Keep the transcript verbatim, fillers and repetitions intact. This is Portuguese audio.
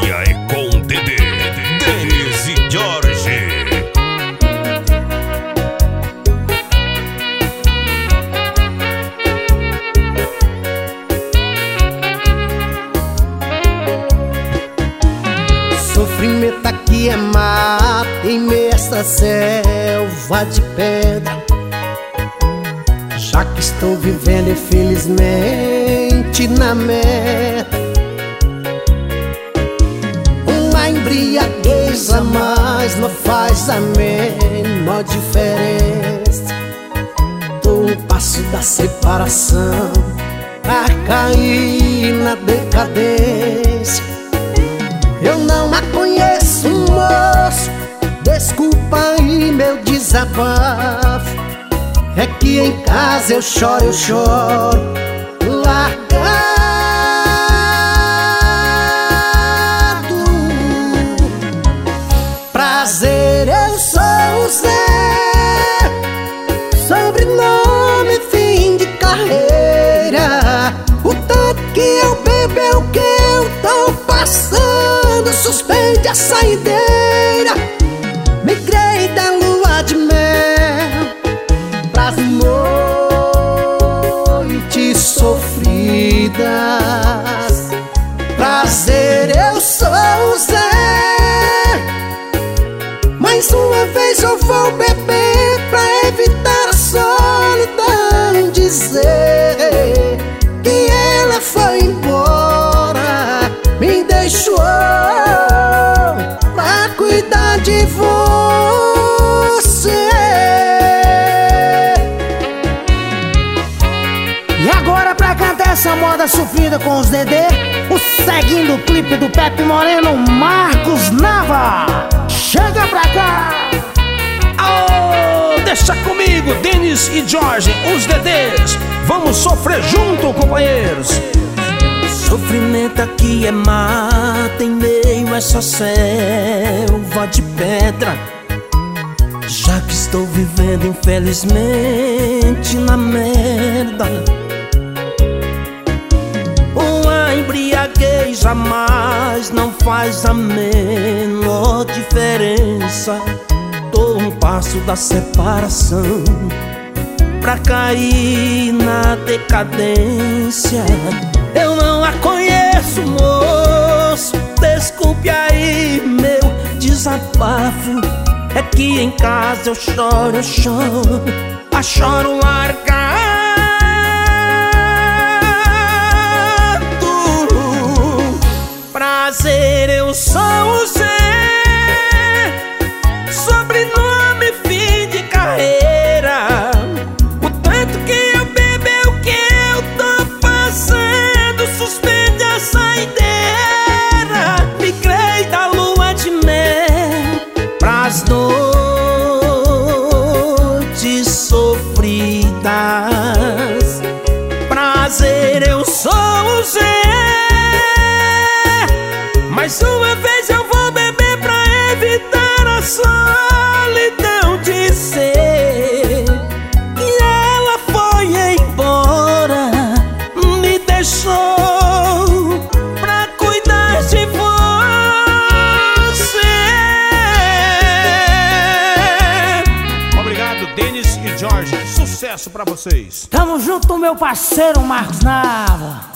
sequência é com Dedê, Denis e Jorge. Sofrimento aqui é mata em meio a essa selva de pedra. Já que estou vivendo infelizmente na merda, uma embriaguez a mais não faz a menor diferença. Tô um passo da separação a cair na decadência. Eu não a conheço, moço, desculpa aí meu desabafo. É que em casa eu choro, eu choro largado. Prazer, eu sou o Zé, sobrenome, fim de carreira. O tanto que eu bebo é o que eu tô passando. Suspende a saideira, migrei da lua de mel pras noites sofridas. Prazer, eu sou o Zé, mais uma vez eu vou beber pra evitar a solidão. Dizer que ela foi embora, me deixou pra cuidar de você. E agora pra cantar essa moda sofrida com os Dedê, o seguindo o clipe do Pepe Moreno, Marcos Nava. Chega pra cá! Oh, deixa comigo, Denis e Jorge, os Dedês. Vamos sofrer junto, companheiros. Sofrimento aqui é mata em meio a essa selva de pedra. Já que estou vivendo infelizmente na merda, uma embriaguez jamais não faz a menor diferença. Tô um passo da separação pra cair na decadência. Eu não a conheço, moço, desculpe aí meu desabafo. É que em casa eu choro, eu choro, a choro largado. Prazer, eu sou o Zé, sobrenome, fim de carreira. O tanto que eu bebo é o que eu tô passando. Suspende a saideira, migrei da lua de mel pras noites sofridas. Prazer, eu sou o Zé, mais uma vez eu vou beber pra evitar a solidão. Dizer que ela foi embora, me deixou pra cuidar de você. Obrigado, Denis e Jorge. Sucesso pra vocês. Tamo junto, meu parceiro Marcos Nava.